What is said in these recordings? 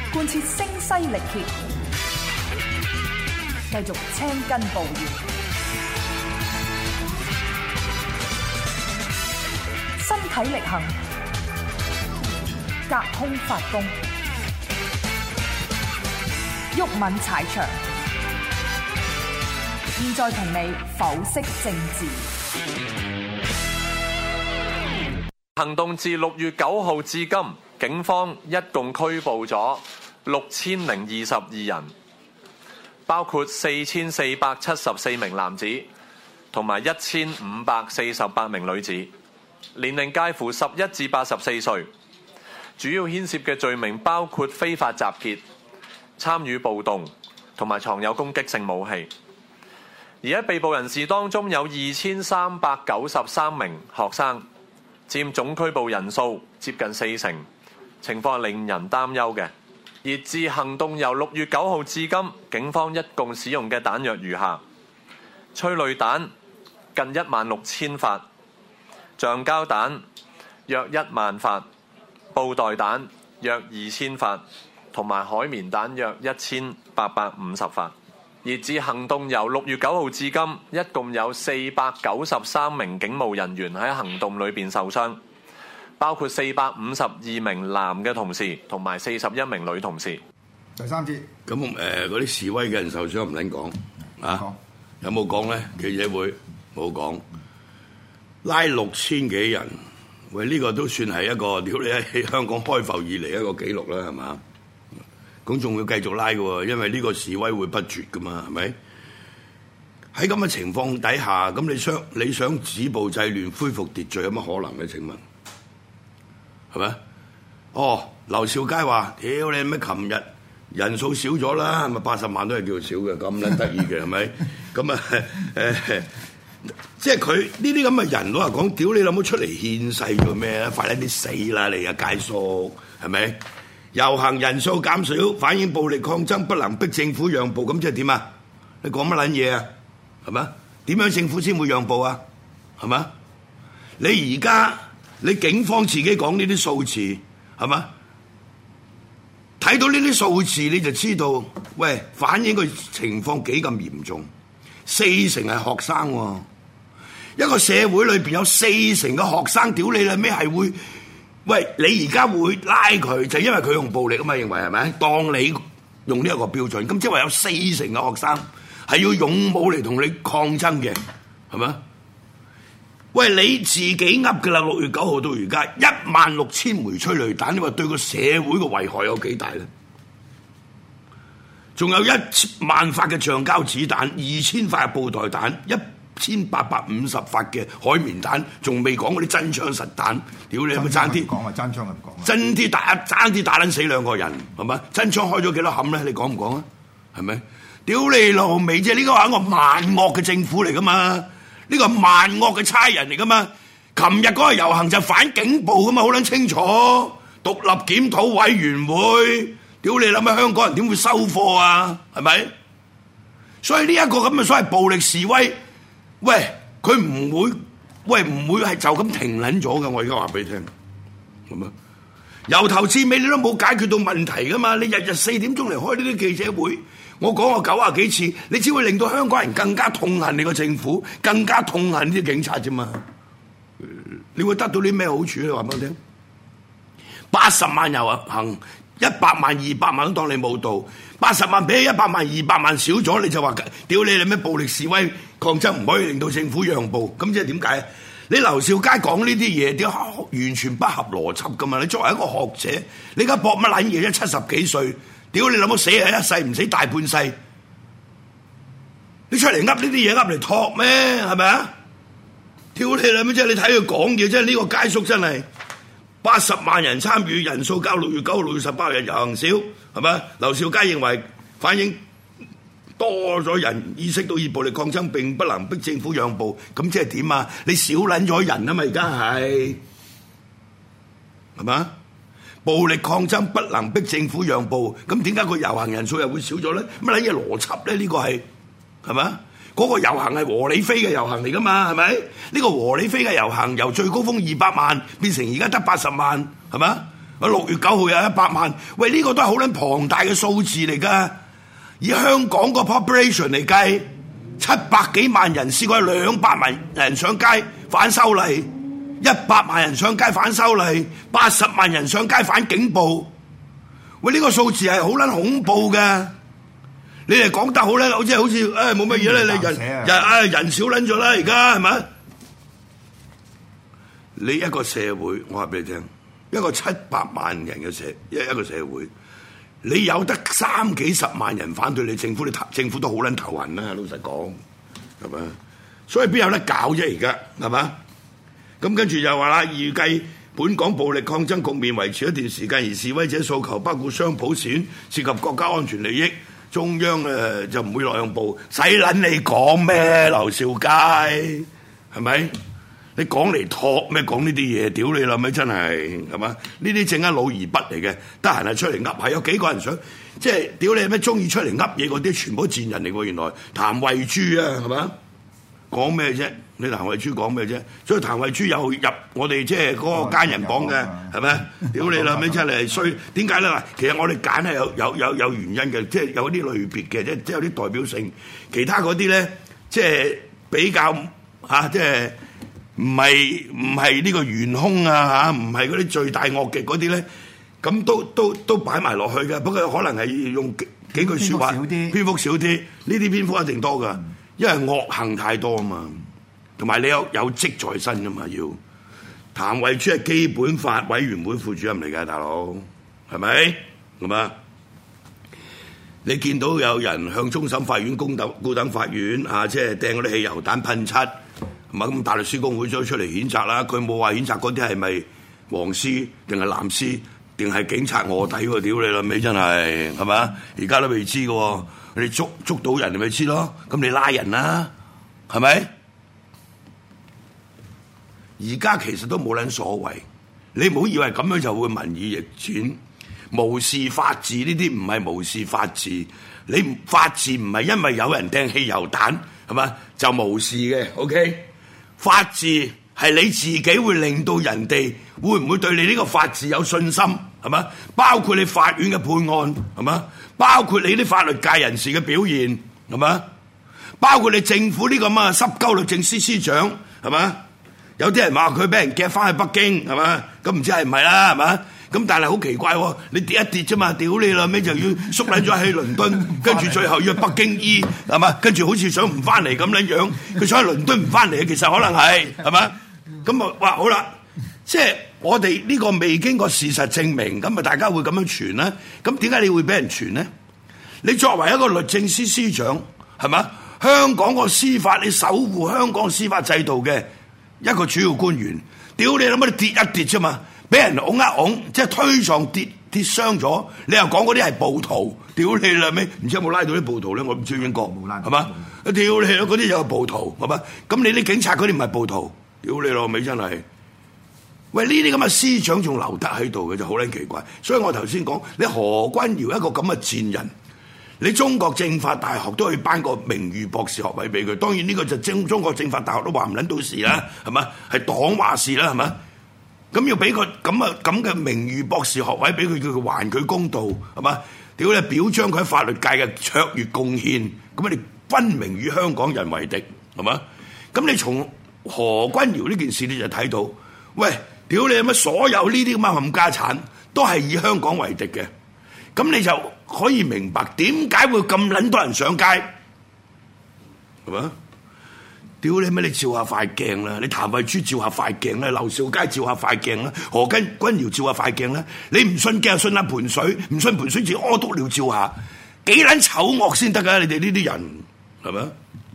貫徹聲嘶力竭，繼續青筋暴現，身體力行，隔空發功，毓民踩場。現在同你剖析政治。 行動自6月9號至今，警方一共拘捕咗6022人，包括4474名男子同埋1548名女子，年齡介乎11至84歲。主要牽涉嘅罪名包括非法集結、參與暴動同埋藏有攻擊性武器。而喺被捕人士當中有2393名學生，佔總拘捕人數接近40%，情況係令人擔憂嘅。而自行動由6月9號至今，警方一共使用嘅彈藥如下：催淚彈近16000發，橡膠彈約1萬發，布袋彈約2000發，同埋海綿彈約1850發。而自行動由6月9號至今，一共有493名警務人員喺行動裏邊受傷，包括452名男嘅同事同埋41名女同事。 第三節咁嗰啲示威嘅人受傷唔撚講啊？有冇講咧？記者會冇講，拉6000幾人，喂呢個都算係一個屌你喺香港開埠以嚟一個紀錄啦，係嘛？咁仲要繼續拉嘅喎，因為呢個示威會不絕噶嘛，係咪？喺咁嘅情況底下，咁你想止暴制亂、恢復秩序有乜可能咧？請問係咪？哦，劉兆佳話：屌你咩？琴日人數少咗啦，係咪80萬都係叫少嘅？咁撚得意嘅係咪？咁啊即係佢呢啲咁嘅人老實講，屌你諗冇出嚟獻世做咩啊？快啲死啦你啊，街叔係咪？遊行人數減少，反映暴力抗爭不能逼政府讓步，咁即係點啊？你講乜撚嘢啊？係咪？點樣政府先會讓步啊？係咪？你而家你警方自己講呢啲數字係咪？睇到呢啲數字你就知道，喂，反映個情況幾咁嚴重。40%係學生喎，一個社會裏邊有40%嘅學生，屌你啦咩係會？喂，你而家會拉佢，就因為佢用暴力啊嘛，認為係咪？當你用呢一個標準，咁即係話有40%嘅學生係要勇武嚟同你抗爭嘅，係咪？喂，你自己噏㗎啦！6月9號到而家16000枚催淚彈，你話對個社會嘅危害有幾大咧？仲有1萬發嘅橡膠子彈，2000發嘅布袋彈，1850發嘅海綿彈，仲未講嗰啲真槍實彈，屌你有冇爭啲？ 講啊，真槍唔講啊， 真啲爭啲打撚死2個人，係咪？真槍開咗幾多冚咧？你講唔講啊？係咪？屌你老味啫！呢個係一個萬惡嘅政府嚟噶嘛？呢個係萬惡嘅差人嚟噶嘛？琴日嗰個遊行就反警暴噶嘛，好撚清楚。獨立檢討委員會，屌你諗下香港人點會收貨啊？係咪？所以呢一個咁嘅所謂暴力示威。喂，佢唔會係就咁停撚咗嘅，我而家話俾你聽，咁啊，由頭至尾你都冇解決到問題噶嘛？你日日4點鐘嚟開呢啲記者會，我講過90幾次，你只會令到香港人更加痛恨你個政府，更加痛恨啲警察啫嘛。你會得到啲咩好處咧？話俾我聽，80萬遊行，100萬、200萬都當你冇到，80萬比起100萬、200萬少咗，你就話屌你咩暴力示威抗爭唔可以令到政府讓步，咁即係點解？你劉兆佳講呢啲嘢，點完全不合邏輯噶嘛？你作為一個學者，你而家搏乜撚嘢啫？70幾歲，屌你諗到死係一世，唔死大半世，你出嚟噏呢啲嘢噏嚟托咩？係咪啊？屌你諗咩啫？你睇佢講嘢啫，呢個街叔真係80萬人參與，人數較6月9號、6月18日遊行少，係咪？劉兆佳認為反映多咗人意識到以暴力抗爭並不能逼政府讓步，咁即係點啊？你少撚咗人啊嘛，而家係嘛？暴力抗爭不能逼政府讓步，咁點解個遊行人數又會少咗咧？乜撚嘢邏輯咧？呢個係嘛？嗰個遊行係和理非嘅遊行嚟噶嘛？係咪？呢個和理非嘅遊行由最高峰200萬變成而家得80萬，係嘛？ 6月9號有100萬，喂呢個都係好撚龐大嘅數字嚟㗎。以香港個 population 嚟計，700幾萬人試過200萬人上街反修例，100萬人上街反修例，80萬人上街反警暴。喂呢個數字係好撚恐怖嘅。你哋講得好咧，好似冇乜嘢咧，你人少撚咗啦，而家係咪？你一個社會，我話俾你聽，一個700萬人嘅一個社會，你有得30幾10萬人反對你政府，政府都好撚頭痕啦，老實講，係咪？所以邊有得搞啫？而家係嘛？咁跟住又話啦，預計本港暴力抗爭局面維持一段時間，而示威者訴求包括雙普選，涉及國家安全利益。中央就唔會讓步，使撚你講咩？劉兆佳係咪？你講嚟托咩？講呢啲嘢，屌你啦咪真係係嘛？呢啲正係老而不嚟嘅，得閒係出嚟噏，係有幾個人想即係屌你咩？中意出嚟噏嘢嗰啲，全部都賤人嚟喎！原來譚慧珠啊，係嘛？講咩啫？你譚慧珠講咩啫？所以譚慧珠又入我哋即係嗰個奸人榜嘅，係咪？屌你啦！咩真係衰？點解咧？嗱，其實我哋揀係有原因嘅，即係有啲類別嘅，即係有啲代表性。其他嗰啲咧，即係比較即係唔係呢個元兇啊唔係嗰啲罪大惡極嗰啲咧，咁都擺埋落去嘅。不過可能係用幾句説話，篇幅少啲，呢啲篇幅一定多㗎。因為惡行太多啊嘛，同埋你有職在身㗎嘛，要譚慧珠係基本法委員會副主任嚟㗎，大佬係咪？咁啊，你見到有人向終審法院、高等法院即係掟嗰啲汽油彈噴漆，係嘛？咁大律師公會咗出嚟譴責啦，佢冇話譴責嗰啲係咪黃絲定係藍絲定係警察臥底喎？屌你啦尾真係嘛？而家都未知㗎喎。你捉到人你咪知咯，咁你拉人啦，係咪？而家其實都冇撚所謂，你唔好以為咁樣就會民意逆轉，無視法治呢啲唔係無視法治，你法治唔係因為有人掟汽油彈係嘛就無視嘅 ，OK？ 法治係你自己會令到人哋會唔會對你呢個法治有信心係嘛？包括你法院嘅判案係嘛？包括你啲法律界人士嘅表現係嘛？包括你政府呢個咁啊濕鳩律政司司長係嘛？有啲人話佢俾人夾翻去北京係嘛？咁唔知係唔係啦係嘛？咁但係好奇怪喎，你跌一跌啫嘛，屌你啦咩就要縮撚咗喺倫敦，跟住最後要去北京醫係嘛？跟住好似想唔翻嚟咁樣樣，佢想喺倫敦唔翻嚟，其實可能係嘛？咁啊話好啦，即係我哋呢個未經過事實證明，咁啊大家會咁樣傳咧？咁點解你會俾人傳咧？你作為一個律政司司長係嘛？香港個司法，你守護香港司法制度嘅一個主要官員，屌你諗乜你跌一跌啫嘛？俾人拱一拱，即係推撞跌傷咗，你又講嗰啲係暴徒，屌你啦咩？唔知有冇拉到啲暴徒咧？我唔知英國冇拉，係嘛？屌你嗰啲又係暴徒，係嘛？咁你啲警察嗰啲唔係暴徒，屌你老味真係。喂，呢啲咁嘅司長仲留得喺度嘅就好撚奇怪。所以我頭先講，你何君堯一個咁嘅賤人，你中國政法大學都可以頒個名譽博士學位俾佢。當然呢個就中國政法大學都話唔撚到事啦，係嘛？係黨話事啦，係嘛？咁要俾個咁嘅名譽博士學位俾佢，叫佢還佢公道，係嘛？屌你表彰佢喺法律界嘅卓越貢獻，咁你分明與香港人為敵，係嘛？咁你從何君堯呢件事你就睇到，喂，屌你乜所有呢啲咁嘅冚家產都係以香港為敵嘅，咁你就可以明白點解會咁撚多人上街，係嘛？屌你乜你照下塊鏡啦，你譚慧珠照下塊鏡啦，劉兆佳照下塊鏡啦，何君堯照下塊鏡啦，你唔信鏡信下盆水，唔信盆水自屙督尿照下，幾撚醜惡先得噶？你哋呢啲人係咪？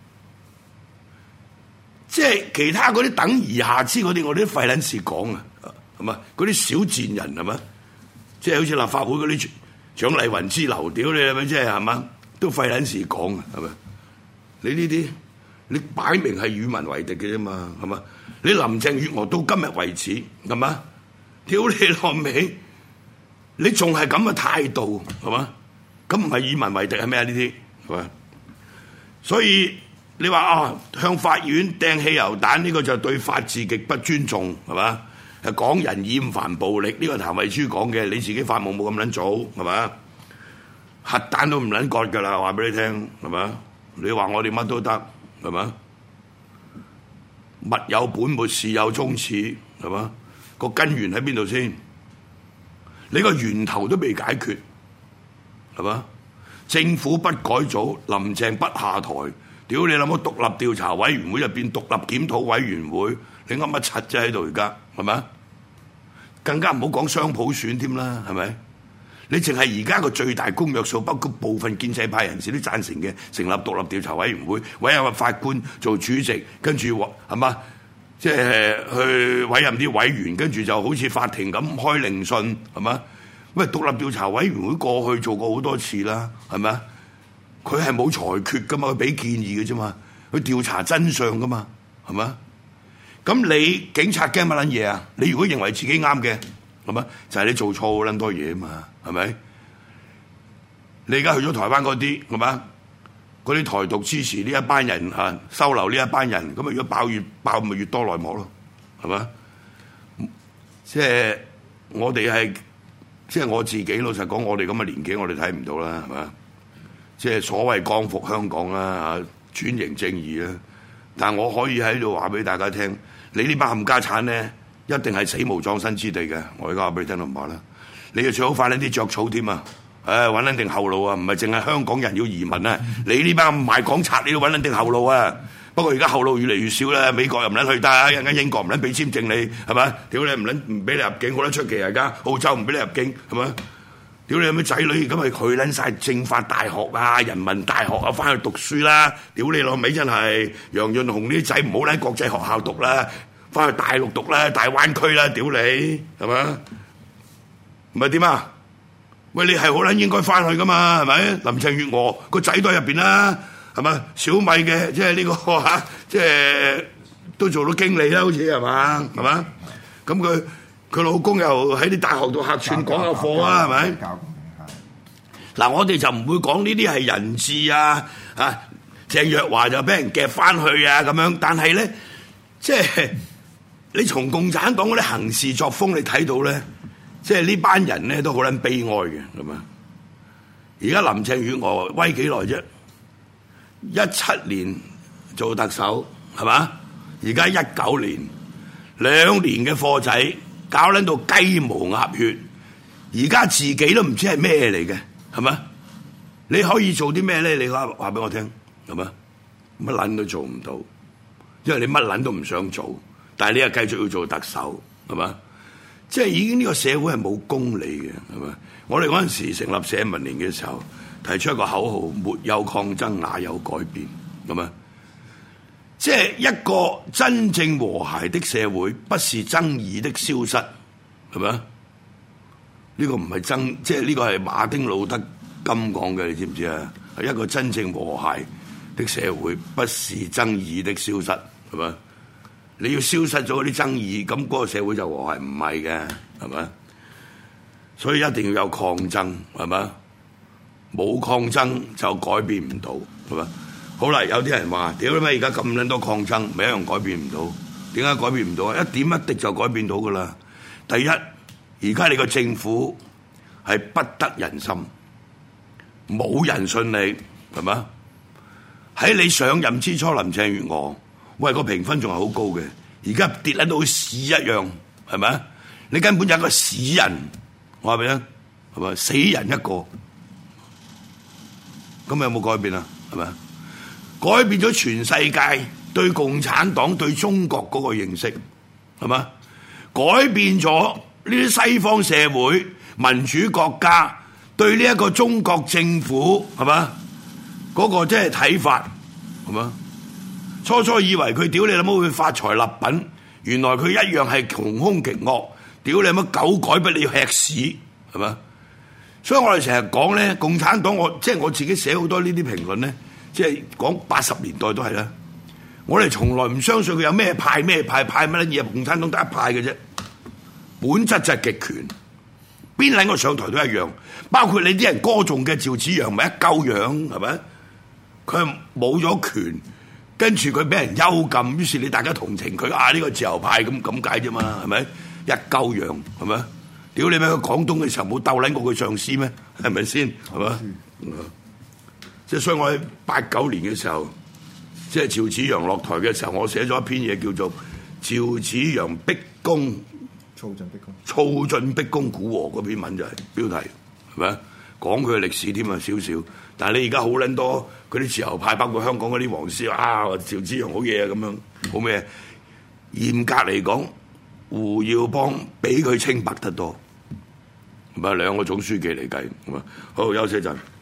即係其他嗰啲等而下之嗰啲，我哋都費撚事講啊，係嘛？嗰啲小賤人係嘛？即係好似立法會嗰啲蔣麗芸之流，屌你係咪？即係係嘛？都費撚事講啊，係咪？你呢啲？你擺明係與民為敵嘅啫嘛，係嘛？你林鄭月娥到今日為止，係嘛？屌你老味，你仲係咁嘅態度，係嘛？咁唔係與民為敵係咩啊？呢啲係嘛？所以你話向法院掟汽油彈呢個就對法治極不尊重，係嘛？ 港人厭煩暴力，呢個譚慧珠講嘅，你自己發夢冇咁撚早係嘛？核彈都唔撚割㗎啦，話俾你聽係嘛？你話我哋乜都得係嘛？物有本末，事有終始係嘛？個根源喺邊度先？你個源頭都未解決係嘛？政府不改組，林鄭不下台，屌你諗乜獨立調查委員會入邊獨立檢討委員會，你噏乜柒啫喺度而家係咪？更加唔好講雙普選添啦，係咪？你淨係而家個最大公約數，包括部分建制派人士都贊成嘅，成立獨立調查委員會，委任個法官做主席，跟住係嘛？即係去委任啲委員，跟住就好似法庭咁開聆訊，係嘛？喂，獨立調查委員會過去做過好多次啦，係咪啊？佢係冇裁決噶嘛，佢俾建議嘅啫嘛，佢調查真相噶嘛，係咪？咁你警察驚乜撚嘢啊？你如果認為自己啱嘅，係咪？就係你做錯好撚多嘢啊嘛，係咪？你而家去咗台灣嗰啲，係咪？嗰啲台獨支持呢一班人嚇，收留呢一班人，咁啊如果爆越爆咪越多內幕咯，係咪？即係我哋係。即係我自己老實講，我哋咁嘅年紀，我哋睇唔到啦，係嘛？即係所謂光復香港啦，轉型正義啦。但我可以喺度話俾大家聽，你呢班冚家產咧，一定係死無葬身之地嘅。我而家話俾你聽都唔話啦，你就最好快啲啲著草添啊！揾撚定後路啊！唔係淨係香港人要移民啊，你呢班賣港賊，你都揾撚定後路啊！不過而家後路越嚟越少啦，美國又唔撚去得，一陣間英國唔撚俾簽證你，係咪？屌你唔撚唔俾你入境，好撚出奇而家，澳洲唔俾你入境，係咪？屌你有咩仔女，咁咪去撚晒政法大學啊、人民大學啊，翻去讀書啦！屌你老味真係，楊潤雄呢啲仔唔好喺國際學校讀啦，翻去大陸讀啦，大灣區啦，屌你係咪？唔係點啊？喂，你係好撚應該翻去噶嘛，係咪？林鄭月娥個仔都喺入邊啦。係嘛？小米嘅即係呢個嚇，即係都做到經理啦，好似係嘛？係嘛？咁佢老公又喺啲大學度客串講下課啊，係咪？嗱，我哋就唔會講呢啲係人質啊，嚇鄭若驊就俾人夾翻去啊咁樣。但係咧，即係你從共產黨嗰啲行事作風，你睇到咧，即係呢班人咧都好撚悲哀嘅，係嘛？而家林鄭月娥威幾耐啫？17年做特首係嘛？而家19年2年嘅貨仔搞撚到雞毛鴨血，而家自己都唔知係咩嚟嘅，係嘛？你可以做啲咩咧？你話俾我聽，係嘛？乜撚都做唔到，因為你乜撚都唔想做，但係你又繼續要做特首，係嘛？即係已經呢個社會係冇公理嘅，係嘛？我哋嗰陣時成立社民連嘅時候，提出一個口號：沒有抗爭，哪有改變？咁啊，即係一個真正和諧的社會，不是爭議的消失，係咪啊？呢個唔係爭，即係呢個係馬丁路德金講嘅，你知唔知啊？係一個真正和諧的社會，不是爭議的消失，係咪？你要消失咗啲爭議，咁嗰個社會就和諧，唔係嘅，係咪？所以一定要有抗爭，係咪？冇抗爭就改變唔到，係咪？好啦，有啲人話：屌你咩？而家咁撚多抗爭，咪一樣改變唔到？點解改變唔到啊？一點一滴就改變到噶啦。第一，而家你個政府係不得人心，冇人信你，係咪？喺你上任之初，林鄭月娥喂個評分仲係好高嘅，而家跌喺到屎一樣，係咪？你根本就係個屎人，我話俾你聽，係咪？死人一個，咁有冇改變啊？係咪？改變咗全世界對共產黨對中國嗰個認識，係咪？改變咗呢啲西方社會民主國家對呢一個中國政府，係咪？嗰個即係睇法，係咪？初初以為佢屌你老母會發財立品，原來佢一樣係窮兇極惡，屌你老母狗改不你要吃屎，係咪？所以我哋成日講咧，共產黨我自己寫好多呢啲評論咧，即係講80年代都係啦。我哋從來唔相信佢有咩派乜嘢，共產黨得一派嘅啫。本質就係極權，邊撚個上台都一樣。包括你啲人歌頌嘅趙紫陽，咪一鳩樣，係咪？佢係冇咗權，跟住佢俾人幽禁，於是你大家同情佢啊，呢個自由派咁解啫嘛，係咪？ 一鳩樣係咪？屌你咩？佢廣東嘅時候冇鬥撚過佢上司咩？係咪先係嘛？即係所以我喺89年嘅時候，即係趙紫陽落台嘅時候，我寫咗一篇嘢叫做《趙紫陽逼宮躁進逼宮》， 躁進逼宮古和嗰篇文就係標題係咪？講佢嘅歷史添啊少少。但係你而家好撚多嗰啲自由派，包括香港嗰啲黃絲啊，趙紫陽好嘢啊咁樣，好咩？嚴格嚟講，胡耀邦比佢清白得多，唔係兩個總書記嚟計，好休息一陣。